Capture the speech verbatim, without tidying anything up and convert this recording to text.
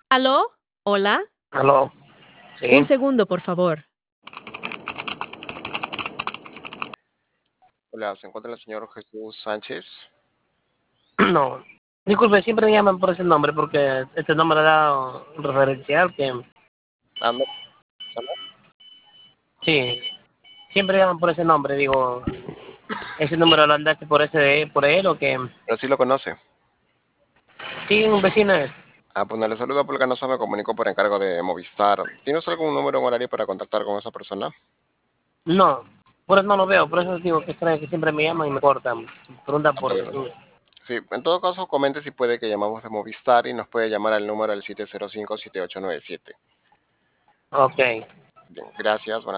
¿Aló? ¿Hola? Aló, Un sí, segundo, por favor. Hola, ¿se encuentra el señor Jesús Sánchez? no. Disculpe, siempre me llaman por ese nombre porque este nombre da un referencial que Ah, no, sí, siempre llaman por ese nombre, digo, ese número lo andaste por ese por él o que pero sí lo conoce. sí, un vecino es. Ah, pues no, le saluda porque no se me comunicó por encargo de Movistar. ¿Tienes algún número en horario para contactar con esa persona? No, por eso no lo veo, por eso digo que extraño que siempre me llaman y me cortan. Preguntan Ah, por pues, Jesús. sí, en todo caso, comente si puede que llamamos de Movistar y nos puede llamar al número del siete cero cinco siete ocho nueve siete. Ok. Bien, gracias. Buenas